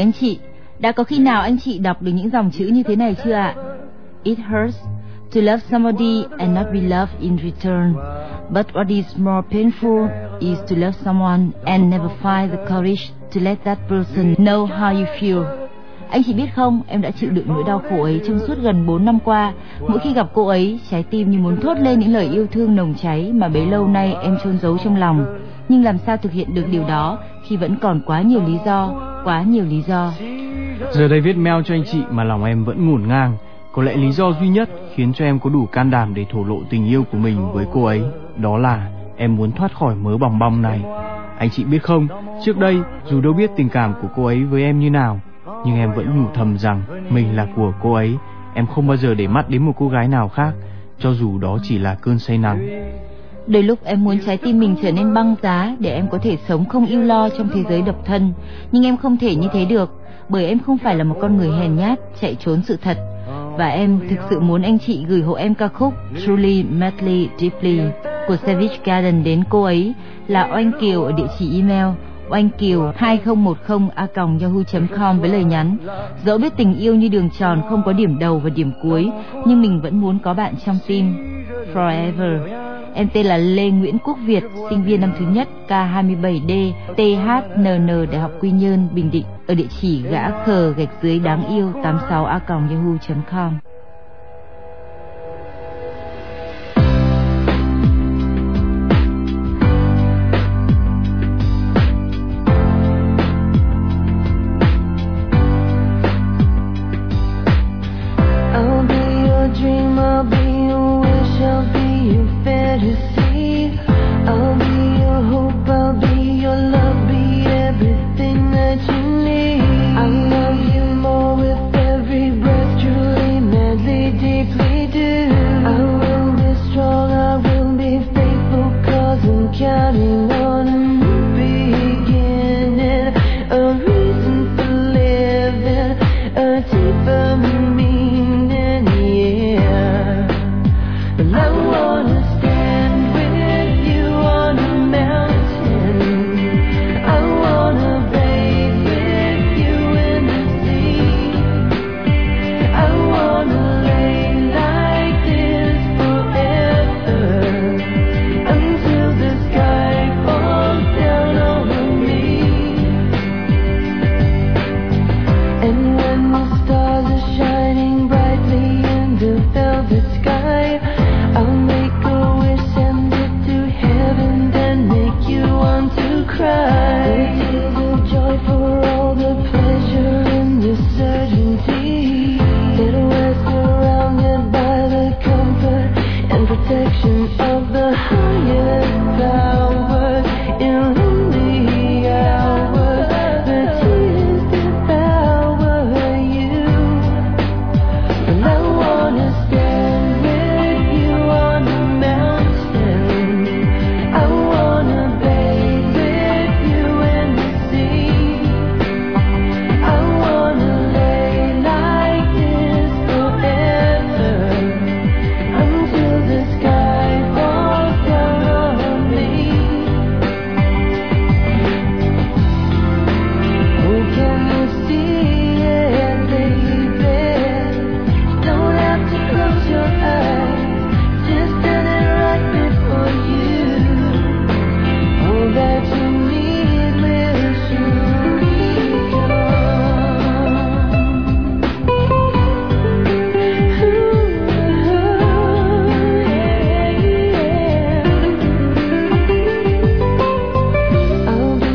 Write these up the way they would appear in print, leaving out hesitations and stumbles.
anh chị, đã có khi nào anh chị đọc được những dòng chữ như thế này chưa ạ? It hurts to love somebody and not be loved in return. But what is more painful is to love someone and never find the courage to let that person know how you feel. Anh chị biết không, em đã chịu đựng nỗi đau khổ ấy trong suốt gần 4 năm qua. Mỗi khi gặp cô ấy, trái tim như muốn thốt lên những lời yêu thương nồng cháy mà bấy lâu nay em chôn giấu trong lòng. Nhưng làm sao thực hiện được điều đó khi vẫn còn quá nhiều lý do. Giờ đây viết mail cho anh chị mà lòng em vẫn ngổn ngang. Có lẽ lý do duy nhất khiến cho em có đủ can đảm để thổ lộ tình yêu của mình với cô ấy, đó là em muốn thoát khỏi mớ bòng bong này. Anh chị biết không, trước đây dù đâu biết tình cảm của cô ấy với em như nào, nhưng em vẫn nhủ thầm rằng mình là của cô ấy. Em không bao giờ để mắt đến một cô gái nào khác, cho dù đó chỉ là cơn say nắng. Đôi lúc em muốn trái tim mình trở nên băng giá để em có thể sống không ưu lo trong thế giới độc thân. Nhưng em không thể như thế được, bởi em không phải là một con người hèn nhát chạy trốn sự thật. Và em thực sự muốn anh chị gửi hộ em ca khúc Truly Madly Deeply của Savage Garden đến cô ấy là Oanh Kiều ở địa chỉ email oanhkiều2010@yahoo.com với lời nhắn: dẫu biết tình yêu như đường tròn không có điểm đầu và điểm cuối, nhưng mình vẫn muốn có bạn trong tim forever. Em tên là Lê Nguyễn Quốc Việt, sinh viên năm thứ nhất K27D THNN Đại học Quy Nhơn, Bình Định, ở địa chỉ gã khờ _ đáng yêu 86@yahoo.com.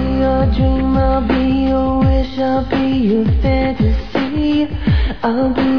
I'll be